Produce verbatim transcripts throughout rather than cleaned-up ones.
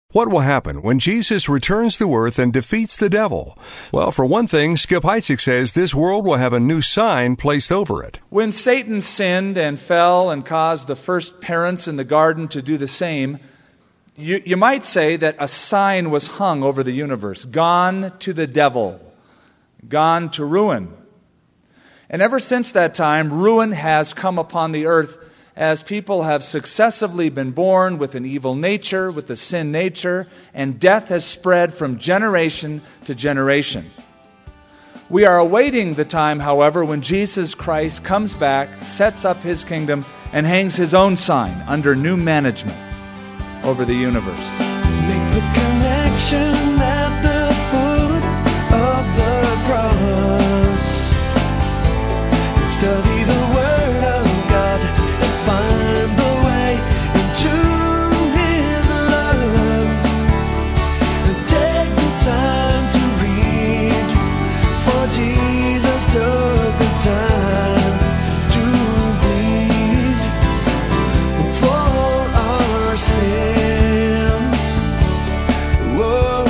What will happen when Jesus returns to earth and defeats the devil? Well, for one thing, Skip Heitzig says this world will have a new sign placed over it. When Satan sinned and fell and caused the first parents in the garden to do the same, you, you might say that a sign was hung over the universe. Gone to the devil. Gone to ruin. And ever since that time, ruin has come upon the earth as people have successively been born with an evil nature, with a sin nature, and death has spread from generation to generation. We are awaiting the time, however, when Jesus Christ comes back, sets up His kingdom, and hangs His own sign under new management over the universe. Make the connection at the foot of the cross. Study the Word of God and find the way into His love. And take the time to read, for Jesus took the time to bleed for our sins. Whoa,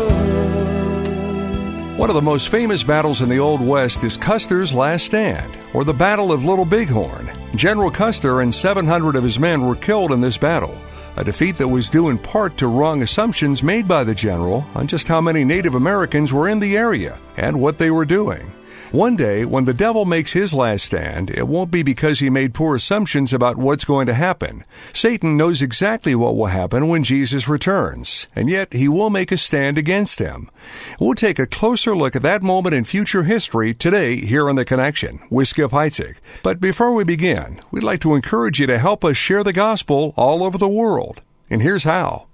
whoa. One of the most famous battles in the Old West is Custer's Last Stand, or the Battle of Little Bighorn. General Custer and seven hundred of his men were killed in this battle, a defeat that was due in part to wrong assumptions made by the general on just how many Native Americans were in the area and what they were doing. One day, when the devil makes his last stand, it won't be because he made poor assumptions about what's going to happen. Satan knows exactly what will happen when Jesus returns, and yet he will make a stand against him. We'll take a closer look at that moment in future history today here on The Connection with Skip Heitzig. But before we begin, we'd like to encourage you to help us share the gospel all over the world. And here's how.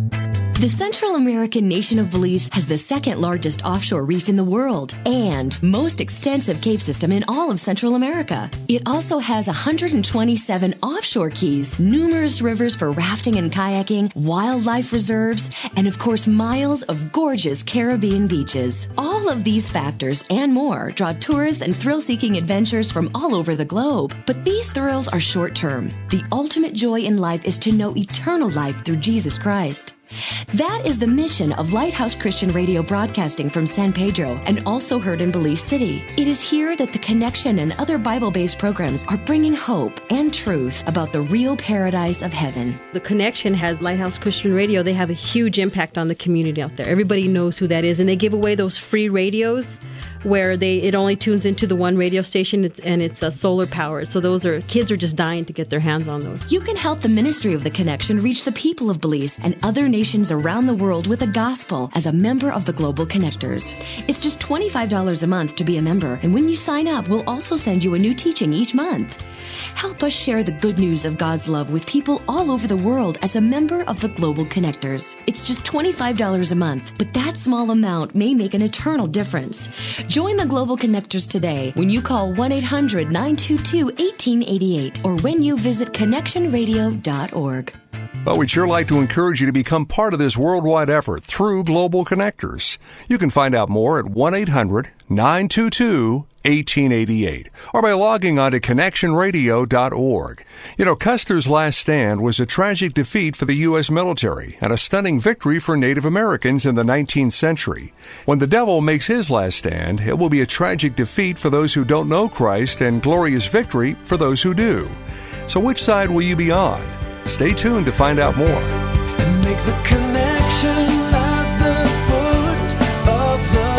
The Central American nation of Belize has the second largest offshore reef in the world and most extensive cave system in all of Central America. It also has one hundred twenty-seven offshore keys, numerous rivers for rafting and kayaking, wildlife reserves, and of course miles of gorgeous Caribbean beaches. All of these factors and more draw tourists and thrill-seeking adventurers from all over the globe. But these thrills are short-term. The ultimate joy in life is to know eternal life through Jesus Christ. That is the mission of Lighthouse Christian Radio broadcasting from San Pedro and also heard in Belize City. It is here that the Connection and other Bible-based programs are bringing hope and truth about the real paradise of heaven. The Connection has Lighthouse Christian Radio. They have a huge impact on the community out there. Everybody knows who that is, and they give away those free radios where they it only tunes into the one radio station, it's, and it's uh, solar powered. So those are kids are just dying to get their hands on those. You can help the ministry of the Connection reach the people of Belize and other nations around the world with the gospel as a member of the Global Connectors. It's just twenty-five dollars a month to be a member, and when you sign up, we'll also send you a new teaching each month. Help us share the good news of God's love with people all over the world as a member of the Global Connectors. It's just twenty-five dollars a month, but that small amount may make an eternal difference. Join the Global Connectors today when you call one eight hundred nine two two one eight eight eight or when you visit connection radio dot org. But we'd sure like to encourage you to become part of this worldwide effort through Global Connectors. You can find out more at one eight hundred nine two two one eight eight eight or by logging on to connection radio dot org. You know, Custer's Last Stand was a tragic defeat for the U S military and a stunning victory for Native Americans in the nineteenth century. When the devil makes his last stand, it will be a tragic defeat for those who don't know Christ and glorious victory for those who do. So which side will you be on? Stay tuned to find out more. And make the connection at the foot of the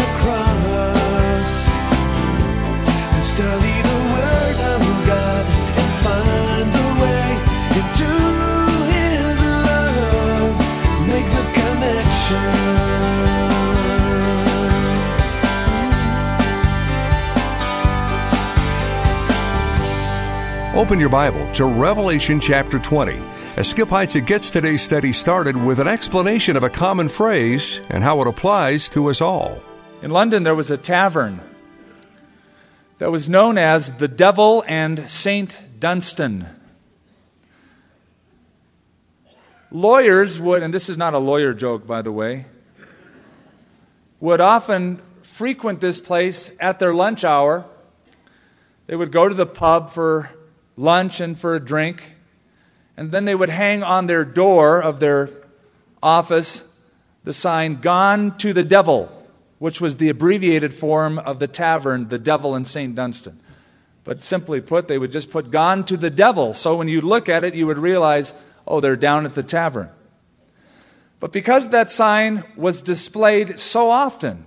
cross. And study the Word of God and find the way into His love. Make the connection. Open your Bible to Revelation chapter twenty. As Skip Heitzig gets today's study started with an explanation of a common phrase and how it applies to us all. In London, there was a tavern that was known as the Devil and Saint Dunstan. Lawyers would, and this is not a lawyer joke, by the way, would often frequent this place at their lunch hour. They would go to the pub for lunch and for a drink, and then they would hang on their door of their office the sign, "Gone to the Devil," which was the abbreviated form of the tavern, the Devil in Saint Dunstan. But simply put, they would just put "Gone to the Devil." So when you look at it, you would realize, oh, they're down at the tavern. But because that sign was displayed so often,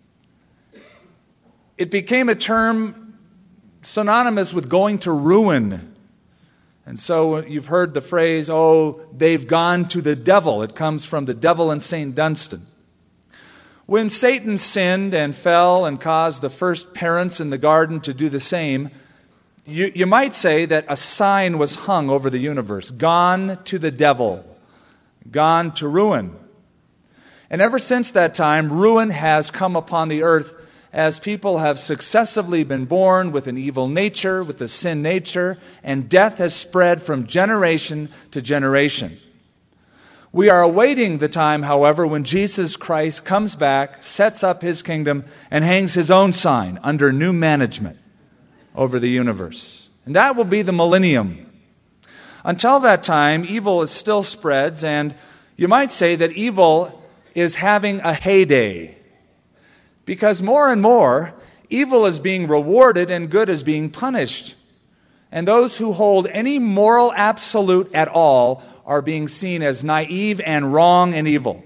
it became a term synonymous with going to ruin. And so you've heard the phrase, oh, they've gone to the devil. It comes from the Devil in Saint Dunstan. When Satan sinned and fell and caused the first parents in the garden to do the same, you, you might say that a sign was hung over the universe, "Gone to the devil," gone to ruin. And ever since that time, ruin has come upon the earth as people have successively been born with an evil nature, with a sin nature, and death has spread from generation to generation. We are awaiting the time, however, when Jesus Christ comes back, sets up his kingdom, and hangs his own sign under new management over the universe. And that will be the millennium. Until that time, evil is still spreads, and you might say that evil is having a heyday. Because more and more, evil is being rewarded and good is being punished. And those who hold any moral absolute at all are being seen as naive and wrong and evil,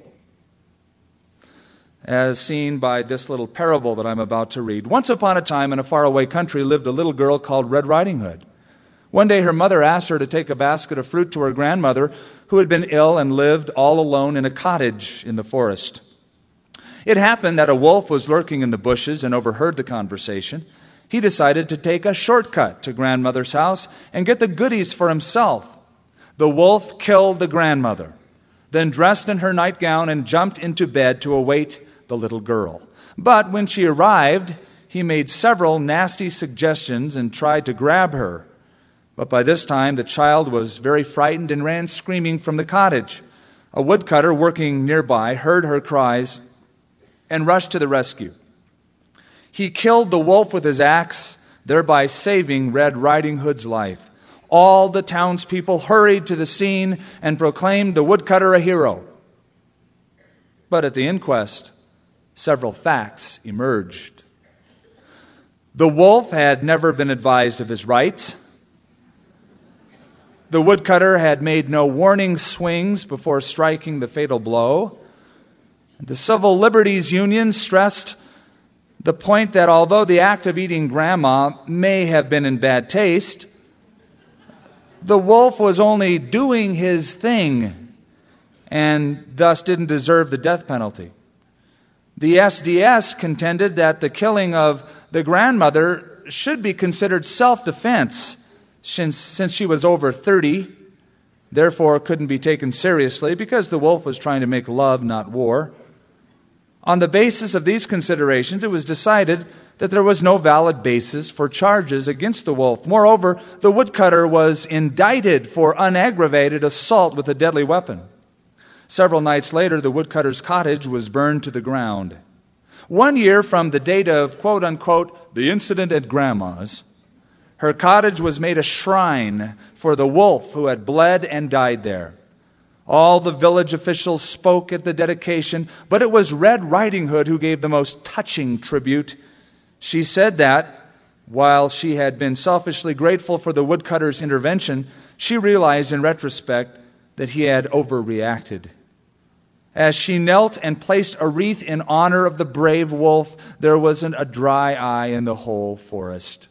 as seen by this little parable that I'm about to read. Once upon a time in a faraway country lived a little girl called Red Riding Hood. One day her mother asked her to take a basket of fruit to her grandmother, who had been ill and lived all alone in a cottage in the forest. It happened that a wolf was lurking in the bushes and overheard the conversation. He decided to take a shortcut to grandmother's house and get the goodies for himself. The wolf killed the grandmother, then dressed in her nightgown and jumped into bed to await the little girl. But when she arrived, he made several nasty suggestions and tried to grab her. But by this time, the child was very frightened and ran screaming from the cottage. A woodcutter working nearby heard her cries and rushed to the rescue. He killed the wolf with his axe, thereby saving Red Riding Hood's life. All the townspeople hurried to the scene and proclaimed the woodcutter a hero. But at the inquest, several facts emerged. The wolf had never been advised of his rights. The woodcutter had made no warning swings before striking the fatal blow. The Civil Liberties Union stressed the point that although the act of eating grandma may have been in bad taste, the wolf was only doing his thing and thus didn't deserve the death penalty. The S D S contended that the killing of the grandmother should be considered self-defense since, since she was over thirty, therefore couldn't be taken seriously because the wolf was trying to make love, not war. On the basis of these considerations, it was decided that there was no valid basis for charges against the wolf. Moreover, the woodcutter was indicted for unaggravated assault with a deadly weapon. Several nights later, the woodcutter's cottage was burned to the ground. One year from the date of, quote unquote, the incident at Grandma's, her cottage was made a shrine for the wolf who had bled and died there. All the village officials spoke at the dedication, but it was Red Riding Hood who gave the most touching tribute. She said that, while she had been selfishly grateful for the woodcutter's intervention, she realized in retrospect that he had overreacted. As she knelt and placed a wreath in honor of the brave wolf, there wasn't a dry eye in the whole forest.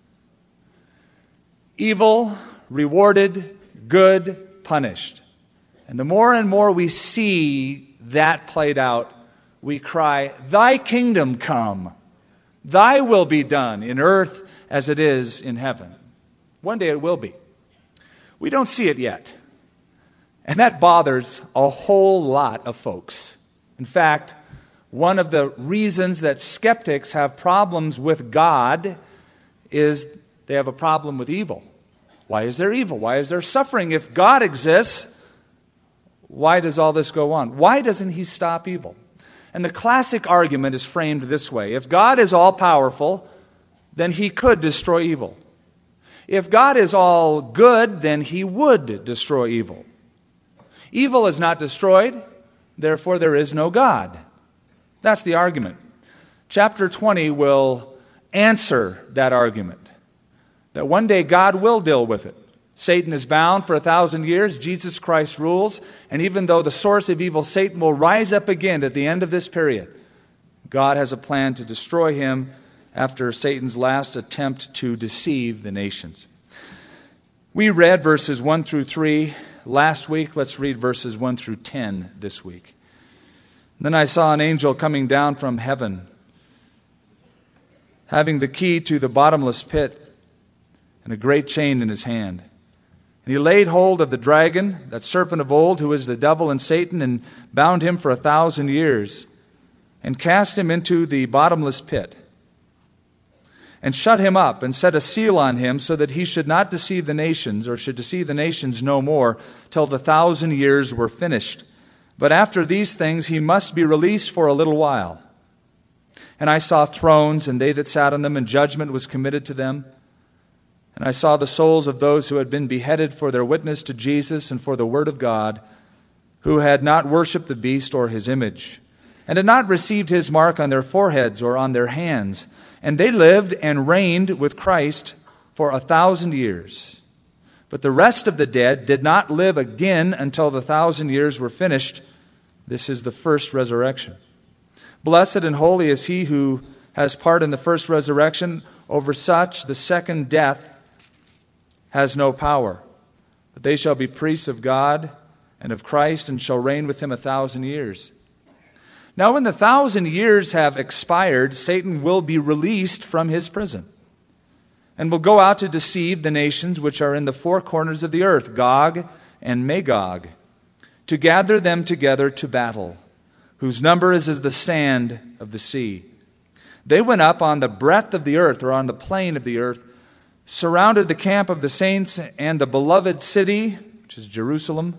Evil rewarded, good punished. And the more and more we see that played out, we cry, "Thy kingdom come, thy will be done in earth as it is in heaven." One day it will be. We don't see it yet. And that bothers a whole lot of folks. In fact, one of the reasons that skeptics have problems with God is they have a problem with evil. Why is there evil? Why is there suffering? If God exists, why does all this go on? Why doesn't he stop evil? And the classic argument is framed this way. If God is all-powerful, then he could destroy evil. If God is all good, then he would destroy evil. Evil is not destroyed, therefore there is no God. That's the argument. Chapter twenty will answer that argument, that one day God will deal with it. Satan is bound for a thousand years. Jesus Christ rules. And even though the source of evil, Satan, will rise up again at the end of this period, God has a plan to destroy him after Satan's last attempt to deceive the nations. We read verses one through three last week. Let's read verses one through ten this week. Then I saw an angel coming down from heaven, having the key to the bottomless pit and a great chain in his hand. And he laid hold of the dragon, that serpent of old, who is the devil and Satan, and bound him for a thousand years, and cast him into the bottomless pit, and shut him up, and set a seal on him, so that he should not deceive the nations, or should deceive the nations no more, till the thousand years were finished. But after these things he must be released for a little while. And I saw thrones, and they that sat on them, and judgment was committed to them. And I saw the souls of those who had been beheaded for their witness to Jesus and for the word of God, who had not worshipped the beast or his image, and had not received his mark on their foreheads or on their hands. And they lived and reigned with Christ for a thousand years. But the rest of the dead did not live again until the thousand years were finished. This is the first resurrection. Blessed and holy is he who has part in the first resurrection. Over such the second death has no power. But they shall be priests of God and of Christ, and shall reign with him a thousand years. Now when the thousand years have expired, Satan will be released from his prison, and will go out to deceive the nations which are in the four corners of the earth, Gog and Magog, to gather them together to battle, whose number is as the sand of the sea. They went up on the breadth of the earth, or on the plain of the earth, surrounded the camp of the saints and the beloved city, which is Jerusalem,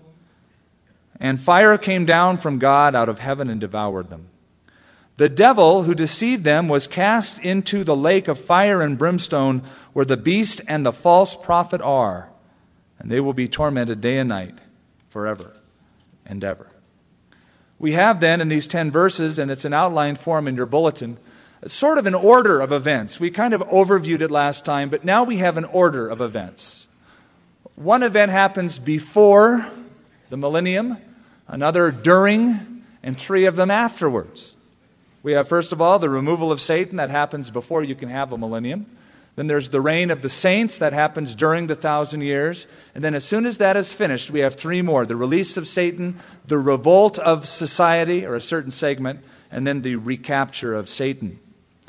and fire came down from God out of heaven and devoured them. The devil who deceived them was cast into the lake of fire and brimstone, where the beast and the false prophet are, and they will be tormented day and night forever and ever. We have then in these ten verses, and it's an outline form in your bulletin, sort of an order of events. We kind of overviewed it last time, but now we have an order of events. One event happens before the millennium, another during, and three of them afterwards. We have, first of all, the removal of Satan. That happens before you can have a millennium. Then there's the reign of the saints. That happens during the thousand years. And then as soon as that is finished, we have three more. The release of Satan, the revolt of society, or a certain segment, and then the recapture of Satan.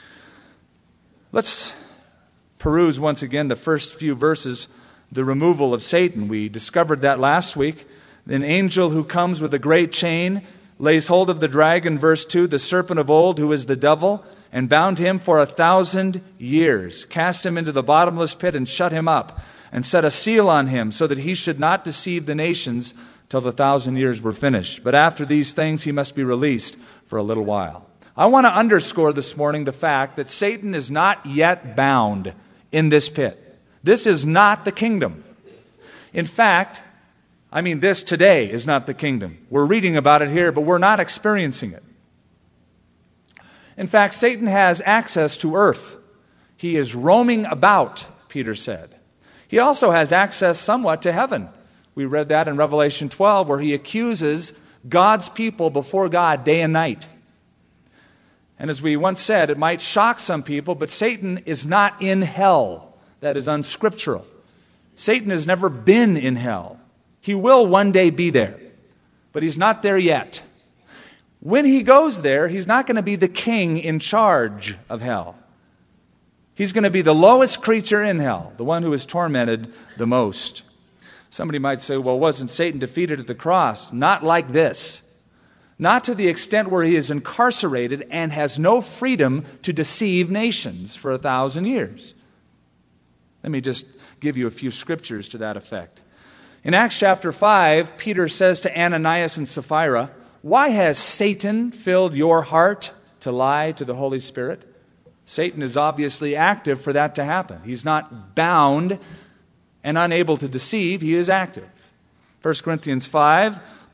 Let's peruse once again the first few verses, the removal of Satan. We discovered that last week. An angel who comes with a great chain lays hold of the dragon, verse two, the serpent of old, who is the devil, and bound him for a thousand years, cast him into the bottomless pit and shut him up, and set a seal on him, so that he should not deceive the nations till the thousand years were finished. But after these things he must be released for a little while. I want to underscore this morning the fact that Satan is not yet bound in this pit. This is not the kingdom. In fact, I mean, this today is not the kingdom. We're reading about it here, but we're not experiencing it. In fact, Satan has access to earth. He is roaming about, Peter said. He also has access somewhat to heaven. We read that in Revelation twelve, where he accuses God's people before God day and night. And as we once said, it might shock some people, but Satan is not in hell. That is unscriptural. Satan has never been in hell. He will one day be there, but he's not there yet. When he goes there, he's not going to be the king in charge of hell. He's going to be the lowest creature in hell, the one who is tormented the most. Somebody might say, well, wasn't Satan defeated at the cross? Not like this. Not to the extent where he is incarcerated and has no freedom to deceive nations for a thousand years. Let me just give you a few scriptures to that effect. In Acts chapter five, Peter says to Ananias and Sapphira, "Why has Satan filled your heart to lie to the Holy Spirit?" Satan is obviously active for that to happen. He's not bound and unable to deceive. He is active. First Corinthians five,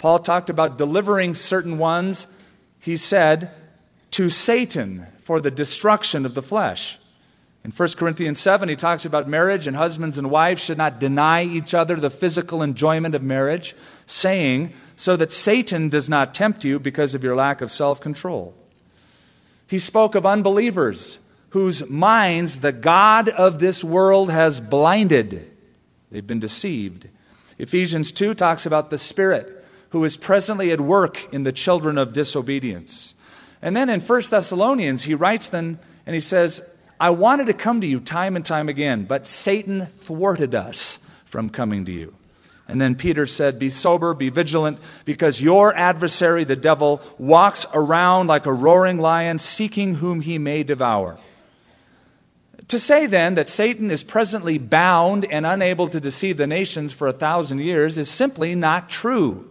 Paul talked about delivering certain ones, he said, to Satan for the destruction of the flesh. In First Corinthians seven, he talks about marriage, and husbands and wives should not deny each other the physical enjoyment of marriage, saying, so that Satan does not tempt you because of your lack of self-control. He spoke of unbelievers whose minds the God of this world has blinded. They've been deceived. Ephesians two talks about the Spirit who is presently at work in the children of disobedience. And then in First Thessalonians, he writes then, and he says, I wanted to come to you time and time again, but Satan thwarted us from coming to you. And then Peter said, be sober, be vigilant, because your adversary, the devil, walks around like a roaring lion, seeking whom he may devour. To say then that Satan is presently bound and unable to deceive the nations for a thousand years is simply not true.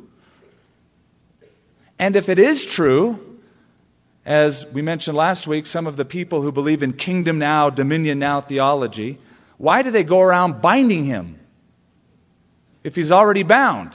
And if it is true, as we mentioned last week, some of the people who believe in kingdom now, dominion now theology, why do they go around binding him if he's already bound?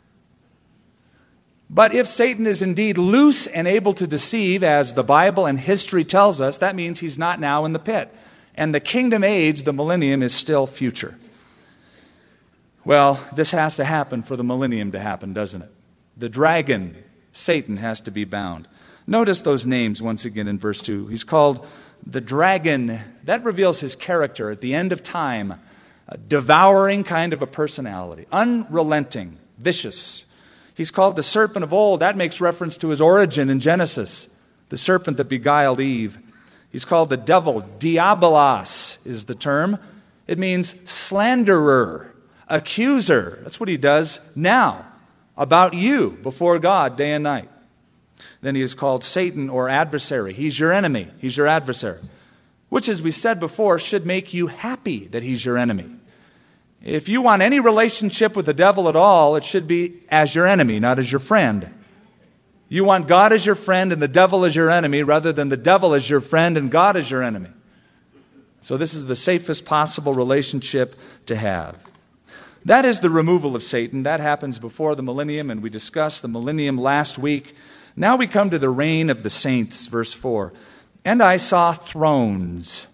But if Satan is indeed loose and able to deceive, as the Bible and history tells us, that means he's not now in the pit. And the kingdom age, the millennium, is still future. Well, this has to happen for the millennium to happen, doesn't it? The dragon, Satan, has to be bound. Notice those names once again in verse two. He's called the dragon. That reveals his character at the end of time. A devouring kind of a personality. Unrelenting, vicious. He's called the serpent of old. That makes reference to his origin in Genesis. The serpent that beguiled Eve. He's called the devil. Diabolos is the term. It means slanderer, accuser. That's what he does now about you before God day and night. Then he is called Satan, or adversary. He's your enemy. He's your adversary. Which, as we said before, should make you happy that he's your enemy. If you want any relationship with the devil at all, it should be as your enemy, not as your friend. You want God as your friend and the devil as your enemy, rather than the devil as your friend and God as your enemy. So this is the safest possible relationship to have. That is the removal of Satan. That happens before the millennium, and we discussed the millennium last week. Now we come to the reign of the saints, verse four. And I saw thrones.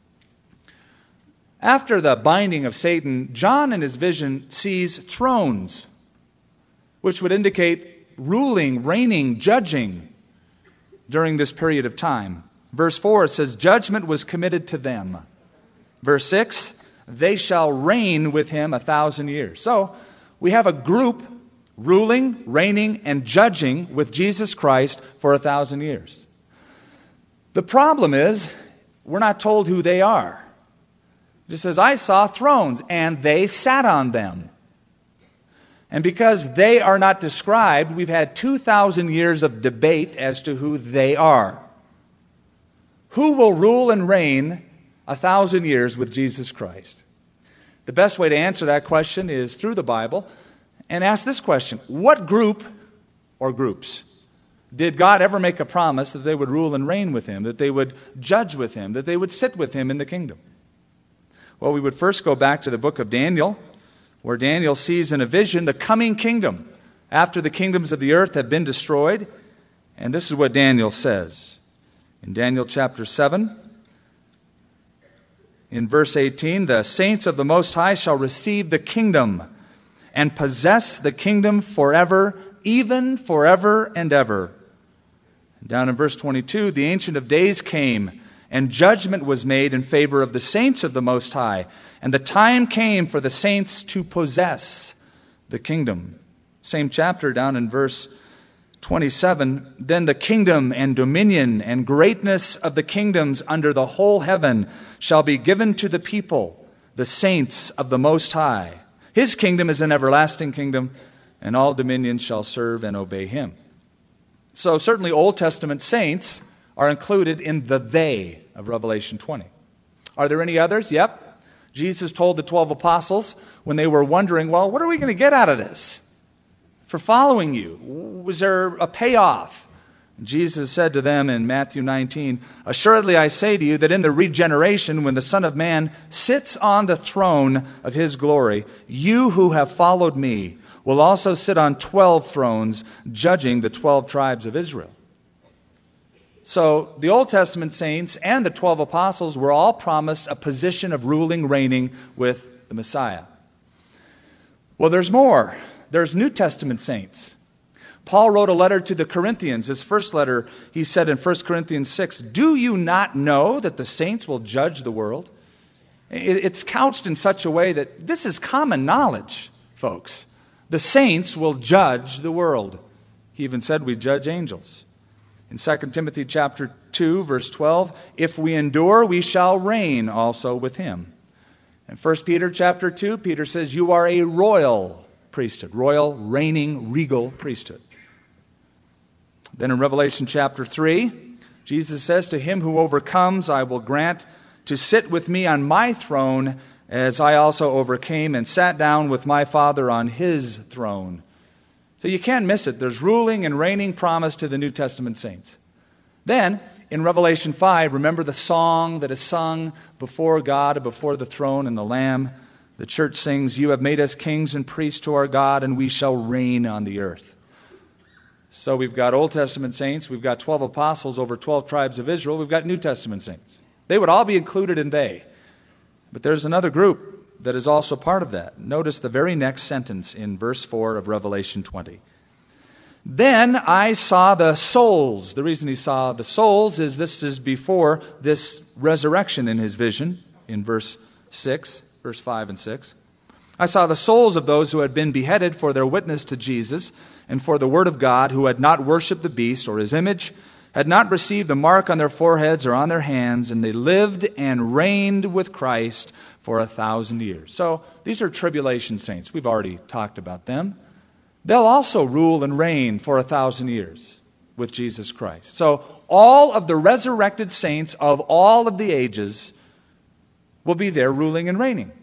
After the binding of Satan, John in his vision sees thrones, which would indicate ruling, reigning, judging during this period of time. Verse four says, judgment was committed to them. Verse six, they shall reign with him a thousand years. So we have a group ruling, reigning, and judging with Jesus Christ for a thousand years. The problem is, we're not told who they are. It just says, I saw thrones, and they sat on them. And because they are not described, we've had two thousand years of debate as to who they are. Who will rule and reign a thousand years with Jesus Christ? The best way to answer that question is through the Bible. And ask this question, what group or groups did God ever make a promise that they would rule and reign with him, that they would judge with him, that they would sit with him in the kingdom? Well, we would first go back to the book of Daniel, where Daniel sees in a vision the coming kingdom after the kingdoms of the earth have been destroyed. And this is what Daniel says. In Daniel chapter seven, in verse eighteen, the saints of the Most High shall receive the kingdom and possess the kingdom forever, even forever and ever. Down in verse twenty-two, the Ancient of Days came, and judgment was made in favor of the saints of the Most High. And the time came for the saints to possess the kingdom. Same chapter, down in verse twenty-seven. Then the kingdom and dominion and greatness of the kingdoms under the whole heaven shall be given to the people, the saints of the Most High. His kingdom is an everlasting kingdom, and all dominions shall serve and obey him. So certainly Old Testament saints are included in the they of Revelation twenty. Are there any others? Yep. Jesus told the twelve apostles when they were wondering, well, what are we going to get out of this for following you? Was there a payoff? Jesus said to them in Matthew nineteen, assuredly I say to you that in the regeneration, when the Son of Man sits on the throne of his glory, you who have followed me will also sit on twelve thrones, judging the twelve tribes of Israel. So the Old Testament saints and the twelve apostles were all promised a position of ruling, reigning with the Messiah. Well, there's more. There's New Testament saints. Paul wrote a letter to the Corinthians. His first letter, he said in First Corinthians six, "Do you not know that the saints will judge the world?" It's couched in such a way that this is common knowledge, folks. The saints will judge the world. He even said we judge angels. In Second Timothy chapter two, verse twelve, "If we endure, we shall reign also with him." In First Peter chapter two, Peter says, "You are a royal priesthood," royal, reigning, regal priesthood. Then in Revelation chapter three, Jesus says, "To him who overcomes, I will grant to sit with me on my throne, as I also overcame and sat down with my Father on his throne." So you can't miss it. There's ruling and reigning promise to the New Testament saints. Then, in Revelation five, remember the song that is sung before God, before the throne and the Lamb. The church sings, "You have made us kings and priests to our God, and we shall reign on the earth." So we've got Old Testament saints, we've got twelve apostles over twelve tribes of Israel, we've got New Testament saints. They would all be included in they. But there's another group that is also part of that. Notice the very next sentence in verse four of Revelation twenty. "Then I saw the souls." The reason he saw the souls is this is before this resurrection in his vision, in verse six, verse five and six. "I saw the souls of those who had been beheaded for their witness to Jesus and for the word of God, who had not worshipped the beast or his image, had not received the mark on their foreheads or on their hands, and they lived and reigned with Christ for a thousand years." So these are tribulation saints. We've already talked about them. They'll also rule and reign for a thousand years with Jesus Christ. So all of the resurrected saints of all of the ages will be there ruling and reigning.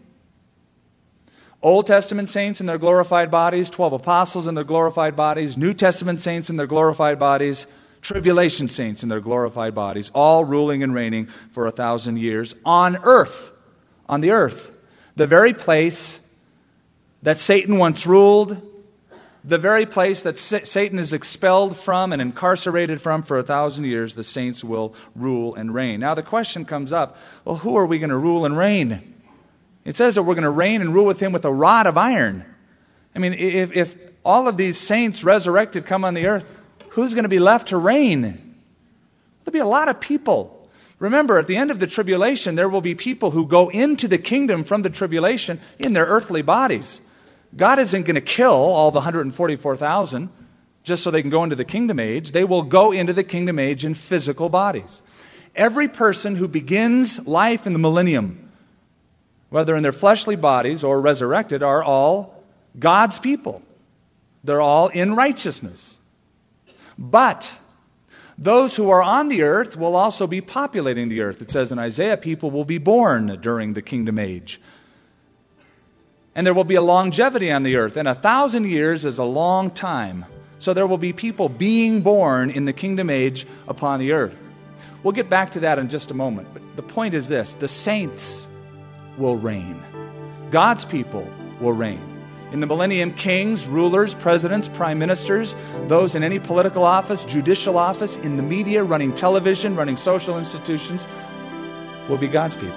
Old Testament saints in their glorified bodies, twelve apostles in their glorified bodies, New Testament saints in their glorified bodies, tribulation saints in their glorified bodies, all ruling and reigning for a thousand years on earth, on the earth, the very place that Satan once ruled, the very place that Satan is expelled from and incarcerated from for a thousand years. The saints will rule and reign. Now the question comes up, well, who are we going to rule and reign? It says that we're going to reign and rule with him with a rod of iron. I mean, if, if all of these saints resurrected come on the earth, who's going to be left to reign? There'll be a lot of people. Remember, at the end of the tribulation, there will be people who go into the kingdom from the tribulation in their earthly bodies. God isn't going to kill all the one hundred forty-four thousand just so they can go into the kingdom age. They will go into the kingdom age in physical bodies. Every person who begins life in the millennium, whether in their fleshly bodies or resurrected, are all God's people. They're all in righteousness. But those who are on the earth will also be populating the earth. It says in Isaiah, people will be born during the kingdom age. And there will be a longevity on the earth. And a thousand years is a long time. So there will be people being born in the kingdom age upon the earth. We'll get back to that in just a moment. But the point is this: the saints will reign. God's people will reign. In the millennium, kings, rulers, presidents, prime ministers, those in any political office, judicial office, in the media, running television, running social institutions, will be God's people.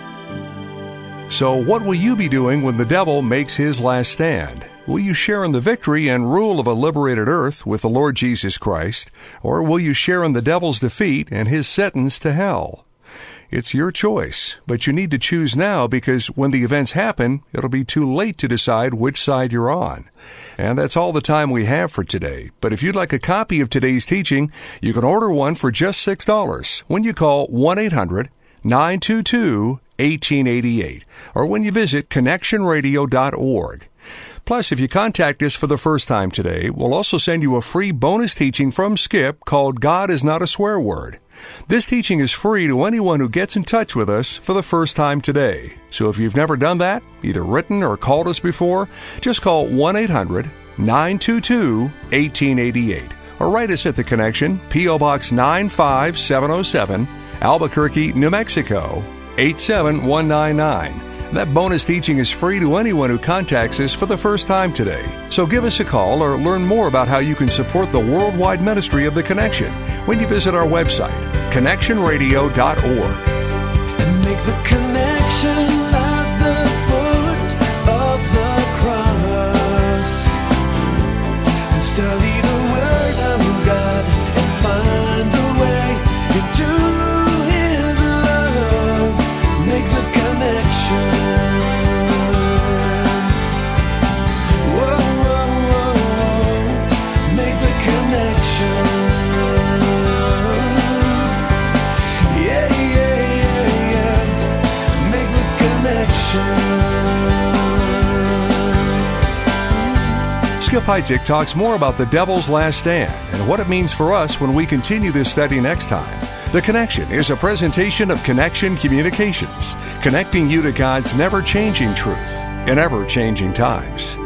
So what will you be doing when the devil makes his last stand? Will you share in the victory and rule of a liberated earth with the Lord Jesus Christ, or will you share in the devil's defeat and his sentence to hell? It's your choice, but you need to choose now, because when the events happen, it'll be too late to decide which side you're on. And that's all the time we have for today. But if you'd like a copy of today's teaching, you can order one for just six dollars when you call one eight hundred nine two two eighteen eighty-eight or when you visit connection radio dot org. Plus, if you contact us for the first time today, we'll also send you a free bonus teaching from Skip called God is Not a Swear Word. This teaching is free to anyone who gets in touch with us for the first time today. So if you've never done that, either written or called us before, just call one eight hundred nine two two eighteen eighty-eight or write us at The Connection, P O. Box nine five seven oh seven, Albuquerque, New Mexico, eight seven one nine nine. That bonus teaching is free to anyone who contacts us for the first time today. So give us a call or learn more about how you can support the worldwide ministry of The Connection when you visit our website, connection radio dot org. And make the connection at the foot of the cross. And study the Word of God and find the way into His love. Make the connection. Whoa, whoa, whoa, whoa. Make the connection. Yeah, yeah, yeah, yeah. Make the connection. Skip Heitzig talks more about the devil's last stand and what it means for us when we continue this study next time. The Connection is a presentation of Connection Communications, connecting you to God's never-changing truth in ever-changing times.